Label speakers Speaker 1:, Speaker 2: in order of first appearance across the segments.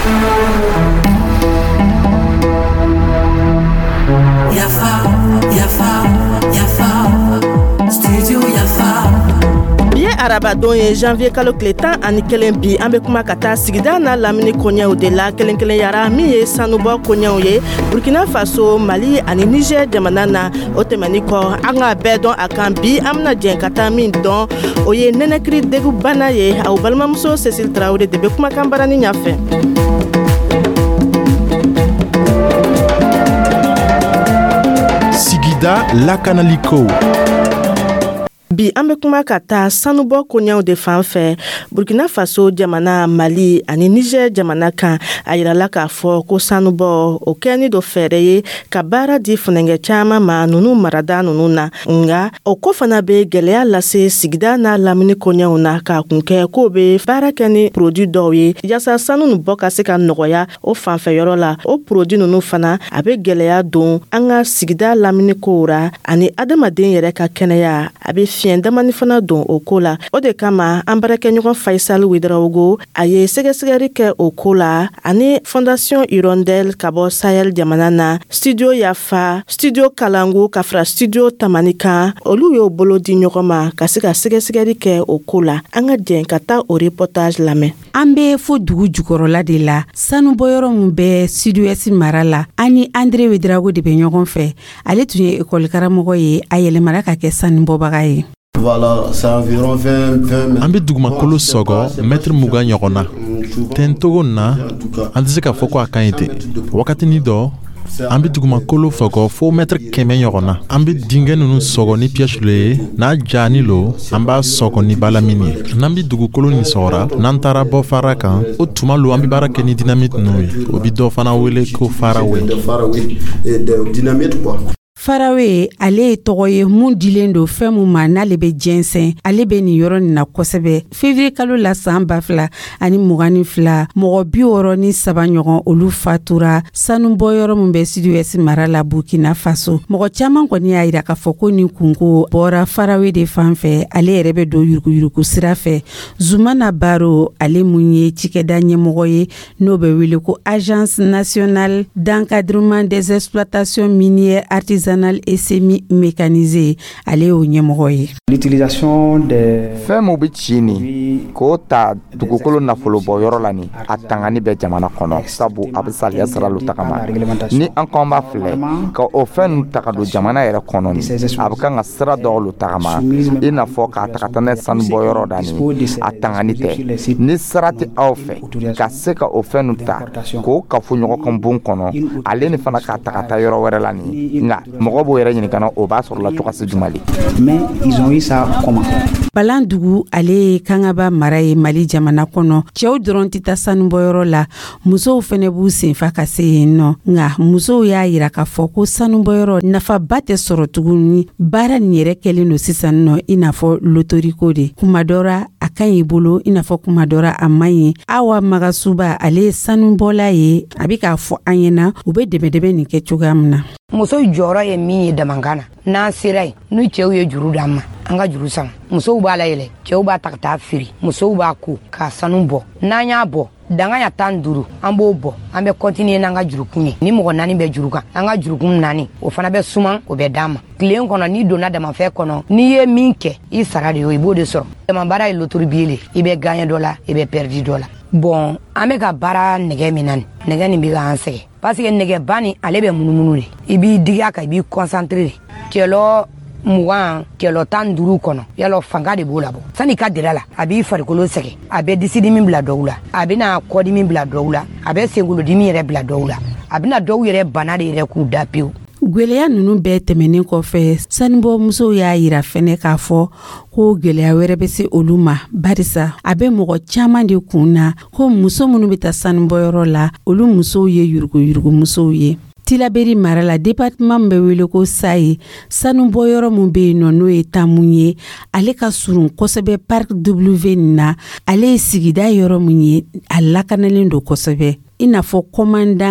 Speaker 1: Arabadon ye janvier kalo tile 11 bi an bɛ kuma ka taa sigida n'a lamini koɲɛw de la kelen yara min ye sanubɔ koɲɛw ye Burkina Faso, Mali ani Niger jamana na. O tɛmɛni kɔ an ka bɛɛ dɔn a kan bi an bɛna jɛn ka taa min dɔn o ye nɛnɛkiri degubana ye. Aw balimamuso Cécile Traoré de bɛ kumakan barani ɲafɛ.
Speaker 2: Sigida lakanaliko.
Speaker 1: Bi an bɛ kuma ka taa sanubɔ koɲɛw de fan fɛ. Burkina Faso jamana, Mali ani Niger jamana kan a yirala k'a fɔ ko sanubɔ o kɛni do fɛɛrɛ ye ka baara di funɛnkɛ caman ma nunu marada nunu na. Nga o ko fana bɛ gɛlɛya lase sigida n'a lamini koɲɛw na k'a kun kɛ k'o bɛ baara kɛ ni produit dɔw ye yasa sanu nu bɔ ka se ka nɔgɔya o fanfɛyɔrɔ la. O produit nunu fana a bɛ gɛlɛya don an ka sigida lamini kow ra ani adamaden yɛrɛ ka kɛnɛya a bɛ fiɲɛ damani fana don o ko la. O de kama an baarakɛɲɔgɔn Faisal Ouedraogo a ye sɛgɛsɛgɛli kɛ o ko la ani Fondation Hirondelle ka bɔ Sahel jamana na, Studio Yafa, Studio Kalangu ka fara Studio Tamani kan. Olu y'o bolo di ɲɔgɔn ma ka se ka sɛgɛsɛgɛli kɛ o ko la. An ka jɛn ka taa o reportage lamɛn.
Speaker 3: An bɛ fo dugu jukɔrɔla de la sanubɔyɔrɔ min bɛ Sud-Ouest mara la. Ani André Ouedraogo de bɛ ɲɔgɔn fɛ. Ale tun ye école karamɔgɔ ye, a yɛlɛmara ka kɛ sanubɔbaga ye.
Speaker 4: Voilà, c'est environ 20
Speaker 2: an bɛ dugumakolo sɔgɔ mètre 20 ɲɔgɔn na. Ten togo na an tɛ se ka fɔ ko a ka ɲi ten. Wakatini dɔ an bɛ dugumakolo sɔgɔ fo mètre 100 ɲɔgɔn na. An bɛ dingɛ ninnu sɔgɔ ni pièce ye, n'a jani lo an b'a sɔgɔ ni balamini ye. N'an bɛ dugukolo nin sɔgɔra n'an taara bɔ fara kan o tuma lo an bɛ baara kɛ ni dynamite ninnu ye. O bɛ dɔ fana wele ko farawe.
Speaker 4: Dynamite quoi.
Speaker 3: Farawe ale ye tɔgɔ ye mun dilen do fɛn mun ma n'ale bɛ jɛnsɛn. Ale bɛ nin yɔrɔ nin na kosɛbɛ. Février kalo la san 2022 mɔgɔ 63 ɲɔgɔn olu fatura sanubɔ yɔrɔ mun bɛ Sud-Ouest mara la Burkina Faso. Mɔgɔ caman kɔni y'a yira k'a fɔ ko nin kunko bɔra Farawe de fan fɛ. Ale yɛrɛ bɛ don yuruguyurugu sira fɛ. Zoumana Baro ale mun ye cikɛda ɲɛmɔgɔ ye n'o bɛ wele ko Agence nationale d'encadrement des exploitations minières artisanales et semi-mécanisées. Ale y'o ɲɛmɔgɔ ye.
Speaker 5: L'utilisation de
Speaker 6: fɛn mun bɛ ci ni k'o ta dugukolo nafolo bɔ yɔrɔ la ni a tangani bɛ jamana kɔnɔ sabu a bɛ saliya sira lo tagama ni an kɔn b'a filɛ ka o fɛn nu ta ka don jamana yɛrɛ kɔnɔ ni a bɛ kan ka sira dɔw lo tagama i n'a fɔ k'a ta ka taa n'a sanu bɔ yɔrɔ da ni a tangani tɛ ni sira tɛ aw fɛ ka se ka o fɛn nu ta k'o kafo ɲɔgɔn kan bon kɔnɔ ale ni fana k'a ta ka taa yɔrɔ wɛrɛ la ni nka mɔgɔ b'o yɛrɛ ɲininka na o b'a sɔrɔ la cogoya jumali.
Speaker 5: Mais ils ont eu ça comment?
Speaker 3: Balandugu ale ye kangaba mara ye Mali jamana kɔnɔ. Cɛw dɔrɔn tɛ taa sanubɔyɔrɔ la, musow fɛnɛ b'u senfa ka se yen nɔ. Nka musow y'a yira k'a fɔ ko sanubɔyɔrɔ nafaba tɛ sɔrɔ tuguni. Baara nin yɛrɛ kɛlen do sisan nɔ i n'a fɔ lotoriko de. Kuma dɔra a ka ɲi bolo i n'a fɔ kuma dɔra a man ɲi. Awa Magasuba ale ye sanubɔla ye, a bɛ k'a fɔ an ɲɛna u bɛ dɛmɛ nin kɛ cogoya min na.
Speaker 7: Muso jɔrɔ ye min ye damangana n'an sera yen n'u cɛw ye juru d'an ma an ka juru san musow b'a la yɛlɛ cɛw b'a ta ka taa feere musow b'a ko k'a sanu bɔ n'an y'a bɔ danga ya 15 an b'o bɔ an bɛ continuer n'an ka jurukun ye ni mɔgɔ 4 bɛ juru kan an ka jurukun 4 o fana bɛ suman o bɛ d'an ma tile kɔnɔ ni donna damafɛ kɔnɔ n'i ye min kɛ i sara de o i b'o de sɔrɔ damabara ye loterie bile i bɛ gagner dɔ la i bɛ perdre dɔ la bon an bɛ ka baara nɛgɛ min na nɛgɛ nin bɛ k'an sɛgɛn parce que nɛgɛ bani ale bɛ munumunu de i b'i digi a kan i b'i concentrer kɛlɔ 20 kɛlɔ 15 kɔnɔ yalɔ fanga de b'o la bɔ sani ka dira la a b'i farikolo sɛgɛn a bɛ disidimi bila dɔw la a bɛna kɔdimi bila dɔw la a bɛ senkolodimi yɛrɛ bila dɔw la a bɛna dɔw yɛrɛ bana de yɛrɛ k'u da pewu.
Speaker 3: Gwɛlɛya ninnu bɛɛ tɛmɛnen kɔfɛ sanubɔ musow y'a yira fɛnɛ k'a fɔ ko gwɛlɛya wɛrɛ bɛ se olu ma barisa a bɛ mɔgɔ caman de kun na ko muso minnu bɛ taa sanubɔyɔrɔ la olu musow ye yuruguyurugu musow ye. Tilaberi mara la département bɛ wele ko Sayi sanubɔyɔrɔ mun bɛ yen nɔ n'o ye Tamun ye ale ka surun kosɛbɛ Parc W na ale ye sigida yɔrɔ mun ye a lakanalen do kosɛbɛ i n'a fɔ commandant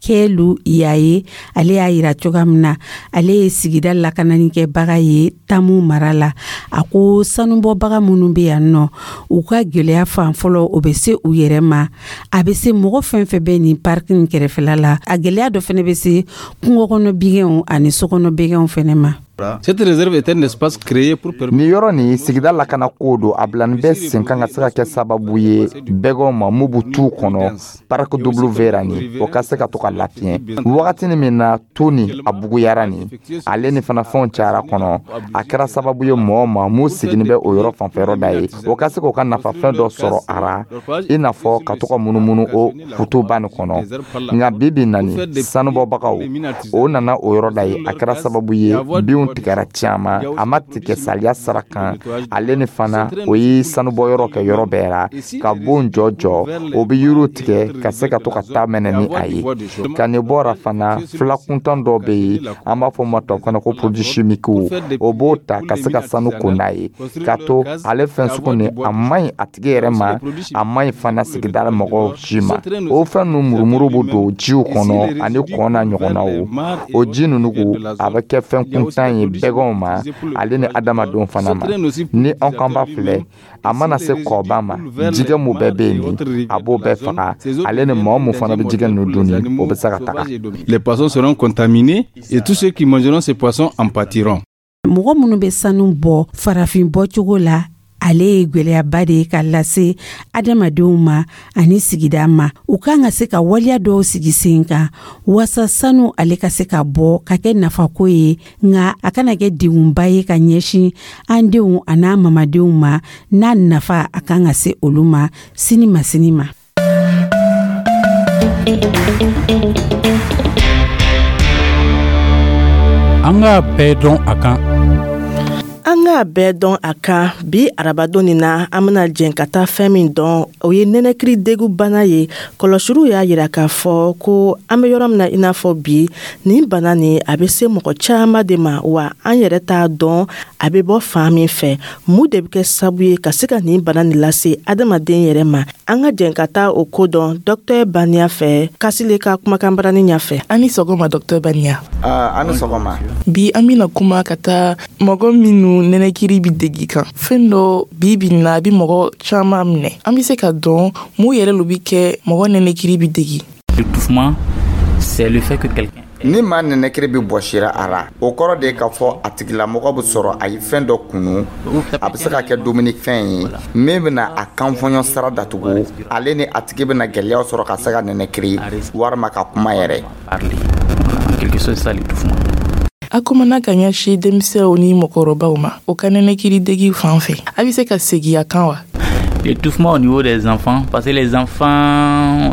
Speaker 3: Kelu Yaye ale y'a yira cogoya min na ale ye sigida lakananikɛbaga ye Tamu mara la. A ko sanubɔbaga minnu bɛ yan nɔ u ka gɛlɛya fan fɔlɔ o bɛ se u yɛrɛ ma. A bɛ se mɔgɔ fɛn fɛn bɛ nin parking kɛrɛfɛla la. A gɛlɛya dɔ fɛnɛ bɛ se kungo kɔnɔ bigɛnw ani sokɔnɔ bigɛnw fɛnɛ ma.
Speaker 8: Cette réserve est un espace créé pour permettre
Speaker 6: ni yɔrɔ ni sigida lakana ko do a bilani bɛ sen kan ka se ka kɛ sababu ye bɛgɛw ma mu bu t'u kɔnɔ parc W ra ni o ka se ka to ka lafiɲɛ wagati min na tu ni a buguyara ni ale ni fana fɛnw cayara kɔnɔ a kɛra sababu ye mɔgɔ ma mu sigini bɛ o yɔrɔ fanfɛyɔrɔ da ye o ka se k'o ka nafafɛn dɔ sɔrɔ a ra i n'a fɔ ka to ka munumunu o futuba ni kɔnɔ nka bibi nani sanubɔbagaw o nana o yɔrɔ da ye a kɛra sababu ye binw tigɛra caman a ma tigɛ saliya sara kan ale ni fana o ye sanubɔyɔrɔ kɛ yɔrɔ bɛɛ ra ka bon jɔ o bɛ yiriw tigɛ ka se ka to ka taa mɛnɛ ni a ye ka ni bɔra fana fulakuntan dɔ bɛ yen an b'a fɔ ma tɔgɔ ko produit chimiques o b'o ta ka se ka sanu ko n'a ye ka to ale fɛn sugu ni a man ɲi a tigi yɛrɛ ma a man ɲi fana sigida mɔgɔw ji ma o fɛn ninnu murumuru bɛ don jiw kɔnɔ ani kɔn n'a ɲɔgɔnnaw o ji ninnu a bɛ kɛ fɛn kuntan ye bɛgɛw ma ale ni adamadenw fana ma ni an kan b'a filɛ a mana se kɔba ma jigɛ mu bɛɛ bɛ yen a b'o bɛɛ faga ale ni mɔgɔ mu fana bɛ jigɛ ninnu dun o bɛ se ka taga.
Speaker 8: Les poissons seront contaminés et tous ceux qui mangeront ces poissons en pâtiront.
Speaker 3: Mɔgɔ minnu bɛ sanu bɔ farafin bɔcogo la ale ye gwɛlɛyaba de ye ka lase adamadenw ma ani sigida ma u kan ka se ka waliya dɔw sigi sen kan wasa sanu ale ka se ka bɔ ka kɛ nafako ye nka a kana kɛ degunba ye ka ɲɛsin an denw an'a mamadenw ma n'a nafa a kan ka se olu ma sini ma sini ma.
Speaker 9: An ka bɛɛ dɔn a kan.
Speaker 1: An ka bɛɛ dɔn a kan bi arabadon na an bɛna jɛn ka taa fɛn min dɔn o ye nɛnɛkiri degu bana ye kɔlɔsiriw y'a yira k'a fɔ ko an bɛ yɔrɔ min na i n'a fɔ bi nin bana nin a bɛ se mɔgɔ caman de ma wa an yɛrɛ t'a dɔn a bɛ bɔ fan min fɛ mun de bɛ kɛ sababu ye ka se ka nin bana nin lase adamaden yɛrɛ ma an ka jɛn ka taa o ko dɔn Dr Baniya fɛ Kasile ka kumakan barani ɲafɛ.
Speaker 10: Ani sɔgɔma Dr Baniya.
Speaker 6: Ani sɔgɔma.
Speaker 10: Bi an bɛna kuma ka taa mɔgɔ minnu nɛnɛkiri bi degi kan fɛn dɔ bi na a bi mɔgɔ caman minɛ an bɛ se ka dɔn mun yɛrɛ lo bi kɛ mɔgɔ nɛnɛkiri bi degi.
Speaker 5: L'étouffement, c'est le fait que quelqu'un
Speaker 6: ni maa nɛnɛkiri bi bɔsira a ra o kɔrɔ de k'a fɔ a tigilamɔgɔ bɛ sɔrɔ a ye fɛn dɔ kunu a bɛ se ka kɛ dumuni fɛn ye min bɛna a kanfɔɲɔ sara datugu ale ni a tigi bɛna gɛlɛyaw sɔrɔ ka se ka nɛnɛkiri walima ka kuma yɛrɛ.
Speaker 5: quelque chose ça l'étouffement.
Speaker 10: A kumana ka ɲɛsi denmisɛnw ni mɔgɔkɔrɔbaw ma o ka nɛnɛkiri degi fan fɛ a bɛ se ka segin a kan wa.
Speaker 5: L'étouffement au niveau des enfants parce que les enfants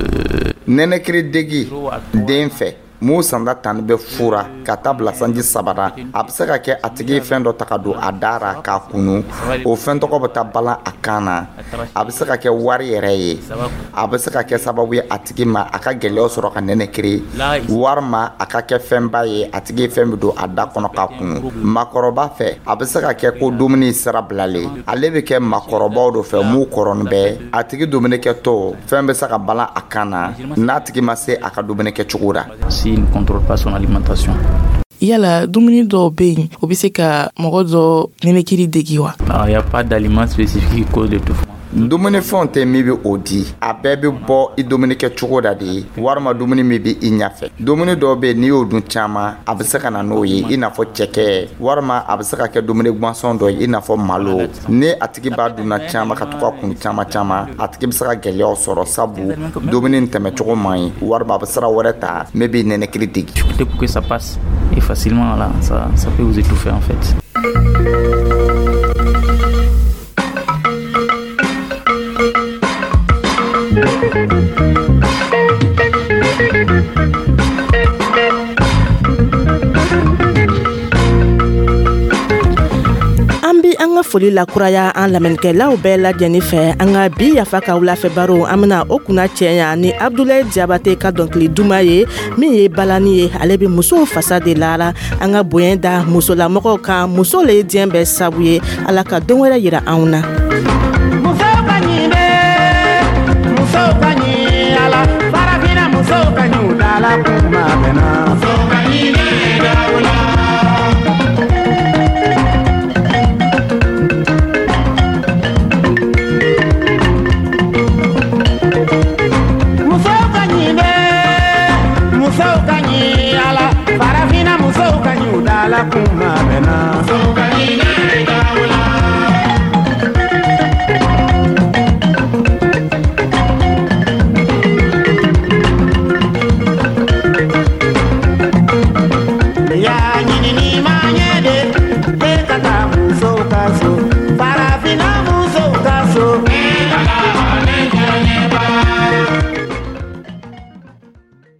Speaker 6: nɛnɛkiri degi den fɛ mun sanda tani bɛ fura ka taa bila sanji sabara a bɛ se ka kɛ a tigi fɛn dɔ ta ka don a dara k'a kunu o fɛn tɔgɔ bɛ taa balan a kan na a bɛ se ka kɛ wari yɛrɛ ye a bɛ se ka kɛ sababu ye a tigi ma a ka gɛlɛyaw sɔrɔ ka nɛnɛkiri walima a ka kɛ fɛnba ye a tigi fɛn bɛ don a da kɔnɔ k'a kunu makɔrɔba fɛ a bɛ se ka kɛ ko dumuni sira bilalen ale bɛ kɛ makɔrɔbaw dɔ fɛ mun kɔrɔnin bɛ a tigi dumuni kɛtɔ fɛn bɛ se ka balan a kan na n'a tigi ma se a ka dumuni kɛcogo la.
Speaker 5: Il ne contrôle pas son alimentation.
Speaker 10: Yala dumuni dɔw bɛ yen o bɛ se ka mɔgɔ dɔ nɛnɛkiri degi wa.
Speaker 5: Il n'y a pas d'aliment spécifique qui cause l'étouffement.
Speaker 6: dumuni fɛnw tɛ min bɛ o di a bɛɛ bɛ bɔ i dumuni kɛcogo da de ye walima dumuni min bɛ i ɲɛfɛ dumuni dɔw bɛ yen n'i y'o dun caman a bɛ se ka na n'o ye i n'a fɔ cɛkɛ walima a bɛ se ka kɛ dumuni gansan dɔ ye i n'a fɔ malo ni a tigi b'a dunna caman ka to ka kun caman a tigi bɛ se ka gɛlɛyaw sɔrɔ sabu dumuni in tɛmɛcogo man ɲi walima a bɛ sira wɛrɛ ta min bɛ nɛnɛkiri degi.
Speaker 5: Pour que ça passe et facilement là, ça peut vous étouffer en fait.
Speaker 1: An ka foli la kuraya an lamɛnnikɛlaw bɛɛ lajɛlen fɛ an ka bi yafa ka wulafɛ baro an bɛna o kunna cɛɲa ni Abdulaye Diabate ka dɔnkili duman ye min ye balani ye ale bɛ musow fasa de lara an ka bonya da musolamɔgɔw kan muso le ye diɲɛ bɛɛ sabu ye ala ka don wɛrɛ yira anw na. Muso ka ɲi ala farafina muso ka ɲi
Speaker 11: ala kuma bena so ka ɲinɛ dawula